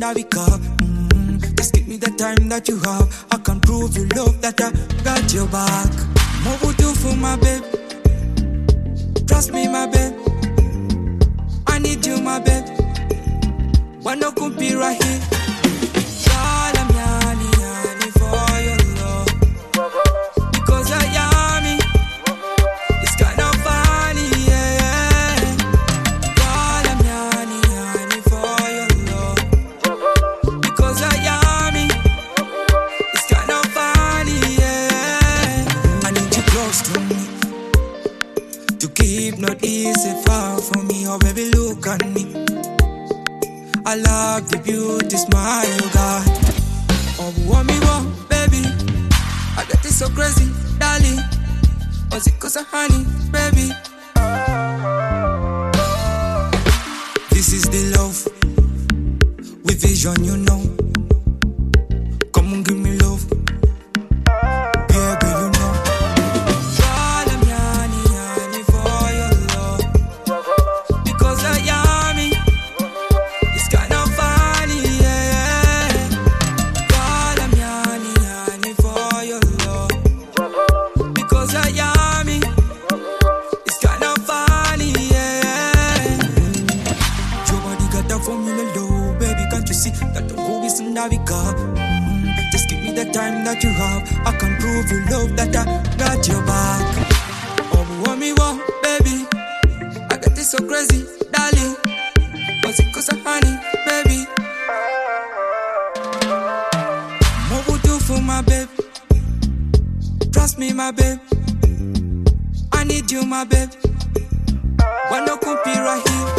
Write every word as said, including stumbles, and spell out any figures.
ndabika. Mm, just give me the time that you have. I can prove you love that I got your back. Mobutu for my babe. Trust me, my babe. I need you, my babe. Wanna compete right here. God, I'm yani, yani for your love. Because I am me. It's kind of funny, yeah. God, I'm yani, yani for your love. Because I am me. It's kind of funny, yeah. I need you close to me. To keep not easy far from me. Oh baby, look at me. I love the beauty smile you got. Oh, want me more, baby. I got it so crazy, darling. Was it cause of honey, baby? This is the love with vision, you know. Come on, give me love. Yeah, girl, you know. God, I'm yani, yani for your love. Because I am me. It's kind of funny, yeah. God, I'm yani, yani for your love. Because I am me. It's kind of funny, yeah. Your body got that formula low, baby. Can't you see that the go is ndabika? Mm, just give me the time that you have. I can prove you love that I got your back. Oh, want me more, baby. I got it so crazy, darling. Was it cause of honey, baby? Mobutu for my babe. Trust me, my babe. I need you, my babe. Wanna compete right here.